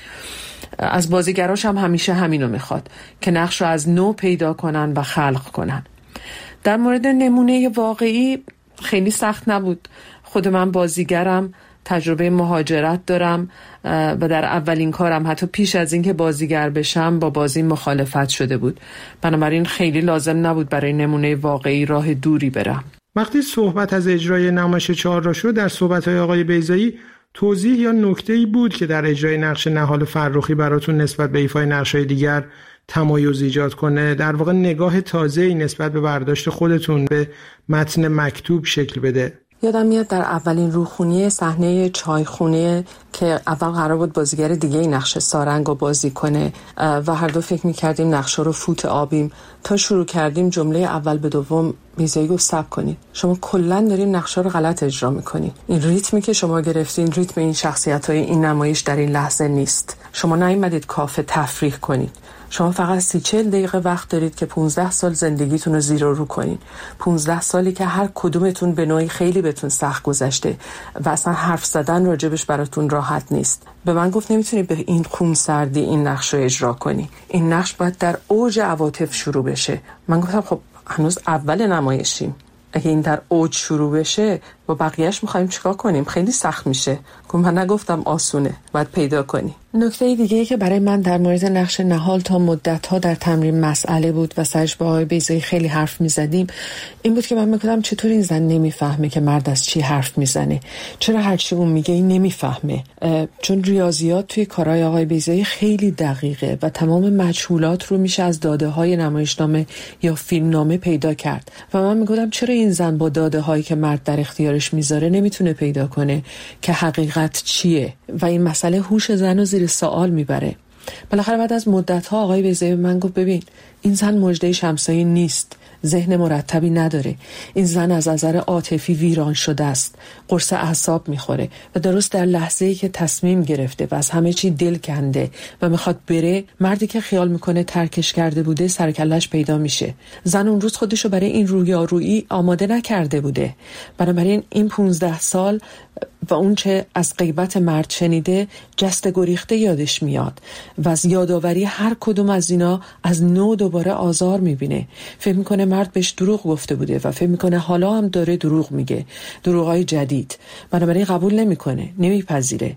U: از بازیگراش هم همیشه همینو میخواد که نقش رو از نو پیدا کنن و خلق کنن. در مورد نمونه واقعی خیلی سخت نبود. خود من بازیگرم، تجربه مهاجرت دارم و در اولین کارم حتی پیش از اینکه بازیگر بشم با بازی مخالفت شده بود. بنابراین خیلی لازم نبود برای نمونه واقعی راه دوری برم.
O: وقتی صحبت از اجرای نمایش چهار را شد، در صحبت‌های آقای بیضایی توضیح یا نکته‌ای بود که در اجرای نقش نهال فرخی براتون نسبت به ایفای نقش‌های دیگر تمایز ایجاد کنه، در واقع نگاه تازه‌ای نسبت به برداشت خودتون به متن مکتوب شکل بده؟
U: یادم میاد در اولین روخونی صحنه چایخونه که اول قرار بود بازیگر دیگه این نقش سارنگ رو بازی کنه و هر دو فکر میکردیم نقشه رو فوت آبیم، تا شروع کردیم جمله اول به دوم بیضایی گفت صبر کنید، شما کلا دارین نقشه رو غلط اجرا میکنین، این ریتمی که شما گرفتین ریتم این شخصیت‌های این نمایش در این لحظه نیست، شما نیومدید کافه تفریح کنید، شما فقط سی چهل دقیقه وقت دارید که پونزده سال زندگیتون رو زیر و رو کنین. پونزده سالی که هر کدومتون به نوعی خیلی بهتون سخت گذشته و اصلا حرف زدن راجبش براتون راحت نیست. به من گفت نمیتونی به این خونسردی این نقش رو اجرا کنی. این نقش باید در اوج عواطف شروع بشه. من گفتم خب هنوز اول نمایشیم. اگه این در اوج شروع بشه با بقیهش میخوایم چیکار کنیم؟ خیلی سخت میشه. من نگفتم آسونه، باید پیدا کنی. نکته دیگه که برای من در مورد نقش نهال تا مدت‌ها در تمرین مسئله بود و سرش با آقای بیضایی خیلی حرف می‌زدیم، این بود که من می‌گفتم چطور این زن نمی‌فهمه که مرد از چی حرف میزنه؟ چرا هر چی اون میگه این نمی‌فهمه؟ چون ریاضیات توی کارهای آقای بیضایی خیلی دقیقه و تمام مجهولات رو میشه از داده‌های نمایشنامه یا فیلمنامه پیدا کرد. و من می‌گفتم چرا این زن با داده‌هایی که مرد در اختیارش میذاره نمیتونه پیدا کنه که حقیقت چیه؟ و این مسئله هوش زن رو زیر سوال میبره. بالاخره بعد از مدت‌ها آقای بیضایی به من گفت ببین این زن مژده شمسایی نیست، ذهن مرتبی نداره، این زن از نظر عاطفی ویران شده است، قرص اعصاب میخوره و درست در لحظه‌ای که تصمیم گرفته و از همه چی دل کنده و میخواد بره، مردی که خیال میکنه ترکش کرده بوده سرکلش پیدا میشه. زن اون روز خودشو برای این رویارویی آماده نکرده بوده. بنابراین این پونزده سال و اون چه از غیبت مرد شنیده جست گریخته یادش میاد و از یادآوری هر کدوم از اینا از نو دوباره آزار میبینه. فکر میکنه مرد بهش دروغ گفته بوده و فکر میکنه حالا هم داره دروغ میگه، دروغای جدید. بنابراین قبول نمیکنه، نمیپذیره.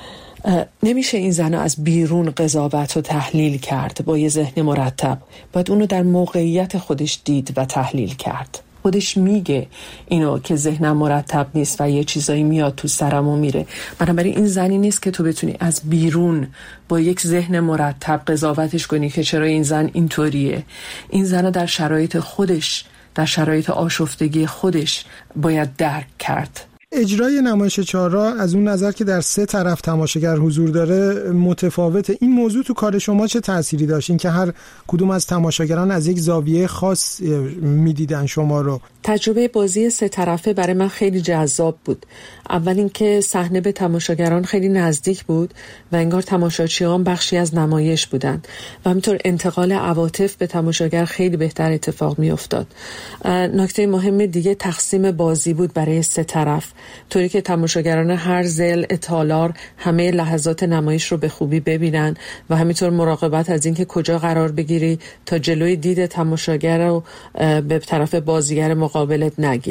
U: نمیشه این زنو از بیرون قضاوت و تحلیل کرد با یه ذهن مرتب، باید اونو در موقعیت خودش دید و تحلیل کرد. خودش میگه اینو که ذهنم مرتب نیست و یه چیزایی میاد تو سرم و میره. بنابراین این زنی نیست که تو بتونی از بیرون با یک ذهن مرتب قضاوتش کنی که چرا این زن اینطوریه. این زنو در شرایط خودش، در شرایط آشفتگی خودش باید درک کرد.
O: اجرای نمایش چهارراه از اون نظر که در سه طرف تماشاگر حضور داره متفاوته. این موضوع تو کار شما چه تأثیری داشت؟ این که هر کدوم از تماشاگران از یک زاویه خاص میدیدن شما رو.
U: تجربه بازی سه طرفه برای من خیلی جذاب بود. اول اینکه صحنه به تماشاگران خیلی نزدیک بود و انگار تماشاچیان بخشی از نمایش بودند و همینطور انتقال عواطف به تماشاگر خیلی بهتر اتفاق می افتاد. نکته مهم دیگه تقسیم بازی بود برای سه طرف، طوری که تماشاگران هر ضلع تالار همه لحظات نمایش رو به خوبی ببینن و همینطور مراقبت از اینکه کجا قرار بگیری تا جلوی دید تماشاگر رو به طرف بازیگر مقابلت نگیری.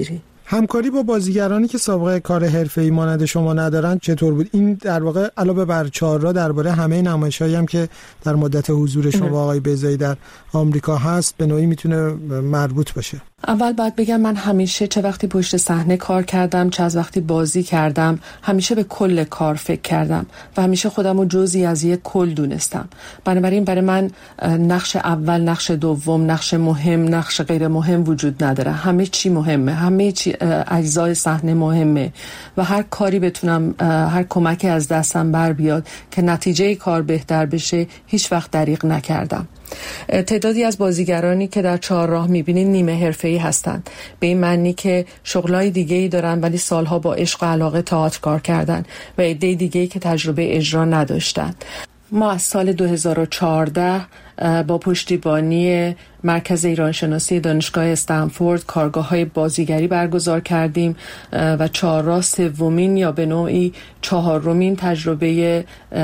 O: همکاری با بازیگرانی که سابقه کار حرفه‌ای مانند شما ندارن چطور بود؟ این در واقع علاوه بر چهارراه درباره همه نمایش‌هایی هم که در مدت حضور شما آقای بیضایی در آمریکا هست به نوعی میتونه مربوط باشه.
U: اول باید بگم من همیشه چه وقتی پشت صحنه کار کردم چه از وقتی بازی کردم همیشه به کل کار فکر کردم و همیشه خودم رو جزئی از یک کل دونستم. بنابراین برای من نقش اول، نقش دوم، نقش مهم، نقش غیر مهم وجود نداره. همه چی مهمه، همه چی اجزای صحنه مهمه و هر کاری بتونم، هر کمکی از دستم بر بیاد که نتیجه کار بهتر بشه هیچ وقت دریغ نکردم. تعدادی از بازیگرانی که در چهارراه میبینید نیمه حرفه‌ای هستند، به این معنی که شغلای دیگه‌ای دارن ولی سالها با عشق و علاقه تئاتر کار کردن و عده دیگه‌ای که تجربه اجرا نداشتن. ما از سال دو هزار و چهارده با پشتیبانی مرکز ایرانشناسی دانشگاه استنفورد کارگاه‌های بازیگری برگزار کردیم و چهارراه سومین یا به نوعی چهارمین تجربه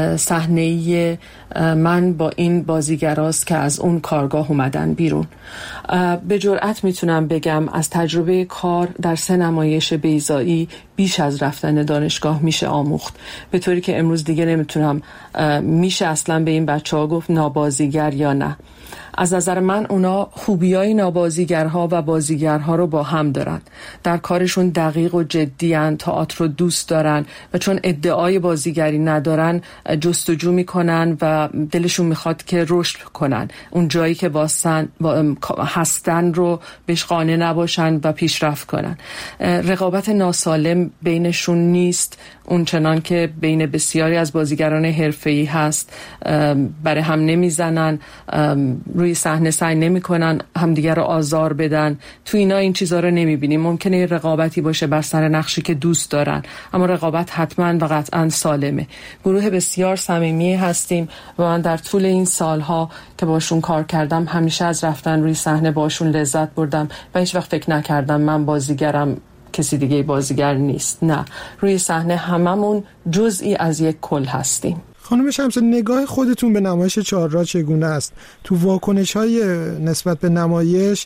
U: صحنه‌ای من با این بازیگراست که از اون کارگاه اومدن بیرون. به جرئت میتونم بگم از تجربه کار در سه نمایش بیضایی بیش از رفتن دانشگاه میشه آموخت، به طوری که امروز دیگه نمیتونم میشه اصلا به این بچه‌ها گفت نابازیگر یا نه. از نظر من اونا خوبیای نابازیگرها و بازیگرها رو با هم دارن. در کارشون دقیق و جدی ان، تئاتر رو دوست دارن و چون ادعای بازیگری ندارن جستجو میکنن و دلشون میخواد که رشد کنن. اون جایی که واسن هستن رو بهش قانع نباشن و پیشرفت کنن. رقابت ناسالم بینشون نیست، اون چنان که بین بسیاری از بازیگران حرفه‌ای هست. برای هم نمیزنن، روی صحنه سعی نمی‌کنن همدیگر رو آزار بدن. تو اینا این چیزا رو نمی‌بینیم. ممکنه رقابتی باشه بر سر نقشی که دوست دارن، اما رقابت حتما و قطعا سالمه. گروه بسیار صمیمی هستیم و من در طول این سالها که باشون کار کردم همیشه از رفتن روی صحنه باشون لذت بردم و هیچ وقت فکر نکردم من بازیگرم کسی دیگه بازیگر نیست. نه، روی صحنه هممون جزئی از یک کل هستیم.
O: خانم شمس، نگاه خودتون به نمایش چهارراه چگونه است؟ تو واکنش‌های نسبت به نمایش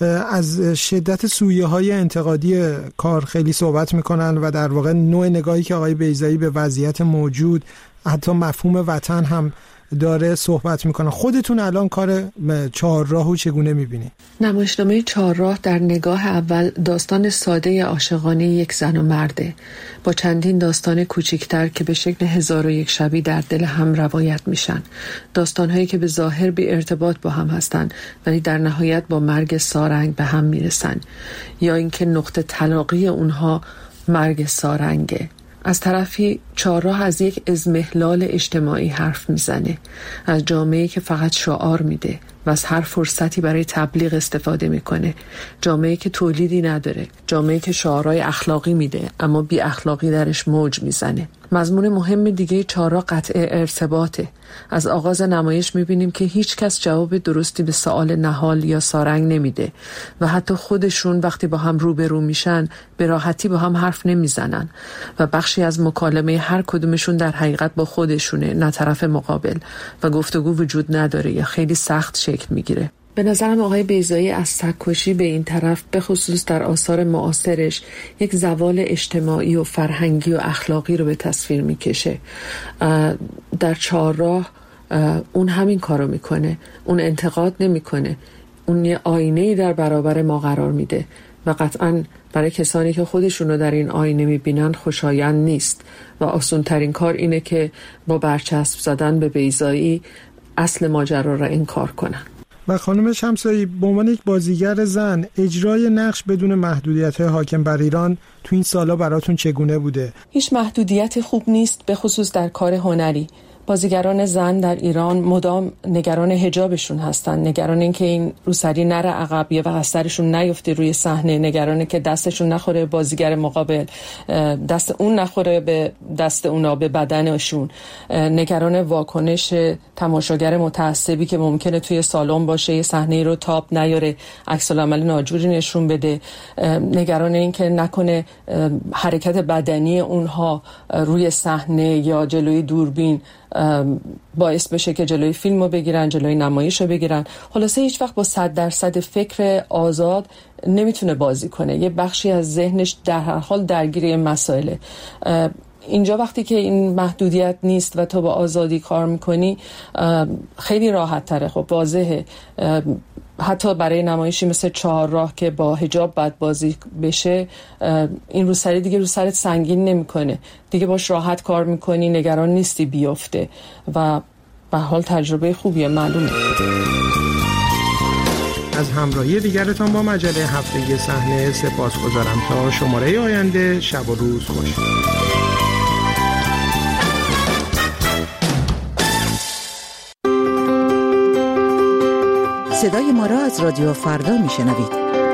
O: از شدت سویه‌های انتقادی کار خیلی صحبت میکنن و در واقع نوع نگاهی که آقای بیضایی به وضعیت موجود، حتی مفهوم وطن هم داره صحبت میکنه. خودتون الان کار چهارراهو چگونه میبینید؟
U: نمایشنامه چهارراه در نگاه اول داستان ساده عاشقانه یک زن و مرده با چندین داستان کوچکتر که به شکل هزار و یک شبی در دل هم روایت میشن. داستانهایی که به ظاهر بی ارتباط با هم هستن ولی در نهایت با مرگ سارنگ به هم میرسن، یا اینکه نقطه تلاقی اونها مرگ سارنگه. از طرفی چهارراه از یک اضمحلال اجتماعی حرف میزنه، از جامعه‌ای که فقط شعار میده و از هر فرصتی برای تبلیغ استفاده میکنه، جامعه‌ای که تولیدی نداره، جامعه‌ای که شعارهای اخلاقی میده اما بی اخلاقی درش موج میزنه. مضمون مهم دیگه چهارراه قطع ارتباطه. از آغاز نمایش میبینیم که هیچ کس جواب درستی به سوال نهال یا سارنگ نمیده و حتی خودشون وقتی با هم روبرو میشن به راحتی با هم حرف نمیزنن و بخشی از مکالمه هر کدومشون در حقیقت با خودشونه نه طرف مقابل و گفتگو وجود نداره یا خیلی سخت شکل میگیره. به نظرم آقای بیضایی از سگ‌کشی به این طرف به خصوص در آثار معاصرش یک زوال اجتماعی و فرهنگی و اخلاقی رو به تصویر میکشه. در چهارراه اون همین کارو میکنه، اون انتقاد نمیکنه، اون یه آینه‌ای در برابر ما قرار میده و قطعاً برای کسانی که خودشون رو در این آینه میبینن خوشایند نیست و آسان ترین کار اینه که با برچسب زدن به بیضایی اصل ماجرا را انکار کنن.
O: و خانم شمسایی، به عنوان یک بازیگر زن اجرای نقش بدون محدودیت‌های حاکم بر ایران تو این سالا براتون چگونه بوده؟
U: هیچ محدودیت خوب نیست، به خصوص در کار هنری. بازیگران زن در ایران مدام نگران حجابشون هستن، نگران این که این روسری نره عقب یا و سرشون نیفته روی صحنه، نگران که دستشون نخوره بازیگر مقابل، دست اون نخوره به دست اونا، به بدنشون، نگران واکنش تماشاگر متعصبی که ممکنه توی سالن باشه یه صحنه رو تاب نیاره، عکس العمل ناجوری نشون بده، نگران این که نکنه حرکت بدنی اونها روی صحنه یا جلوی دوربین باعث بشه که جلوی فیلمو بگیرن، جلوی نمایشو بگیرن. خلاصه هیچ وقت با صد درصد فکر آزاد نمیتونه بازی کنه، یه بخشی از ذهنش در هر حال درگیر این مسائله. اینجا وقتی که این محدودیت نیست و تو با آزادی کار میکنی خیلی راحت تره. خب واضحه حتی برای نمایشی مثل چهارراه که با حجاب باید بازی بشه، این روسری دیگه رو سرت سنگین نمیکنه، دیگه باش راحت کار میکنی، نگران نیستی بیفته و به حال تجربه خوبیه. معلومه.
O: از همراهی دیگرتان با مجله هفتگی صحنه سپاسگزارم. تا شماره آینده شب و روز خوش.
B: صدای ما را از رادیو فردا میشنوید.